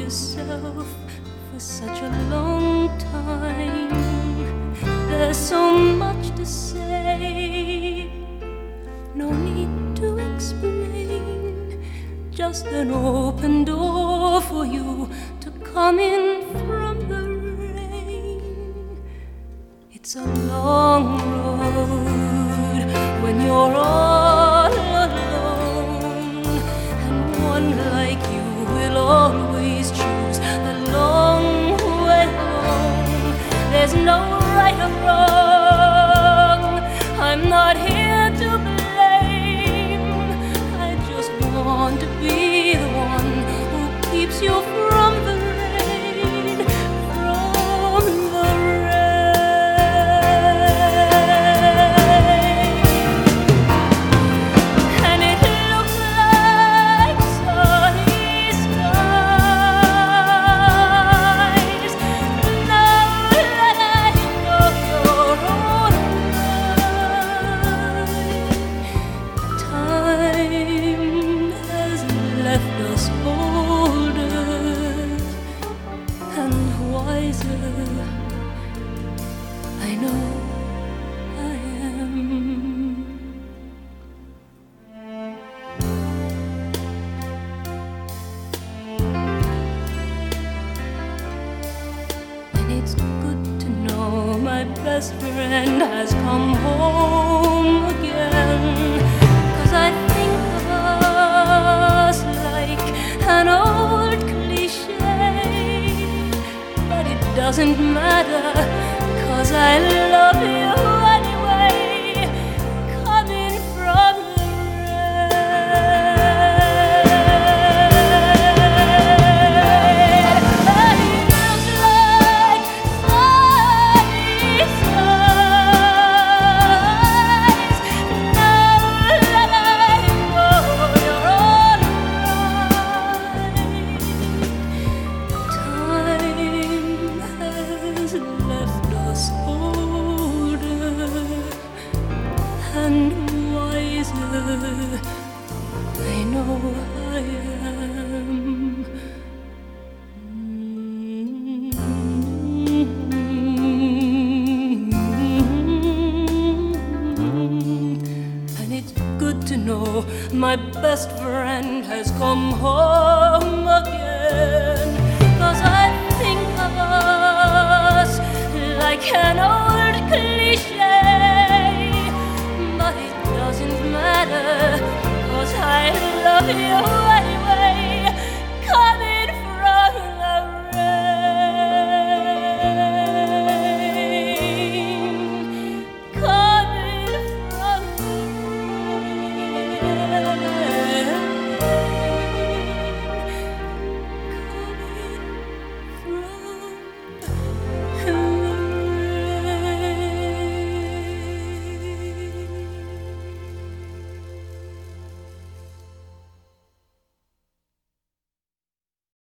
yourself for such a long time. There's so much to say, no need to explain. Just an open door for you to come in from the rain. It's a long road when you're all alone, and one like you will always choose the long way home. There's no right or wrong, I'm not here to blame. I just want to be the one who keeps you from the rain, from the rain. And it looks like sunny skies now that I know you're alright. Time has left us older and wiser. I know I am. And it's good to know my best friend has come home again. 'Cause I think of us like an old cliche, but it doesn't matter, 'cause I love you anyway, coming from the rain. It looks like sunny skies now that I know you're alright. Time has left us older and wiser. I know I am. And it's good to know my best friend has come home again. 'Cause I think of us like an old cliche, but it doesn't matter, 'cause I love you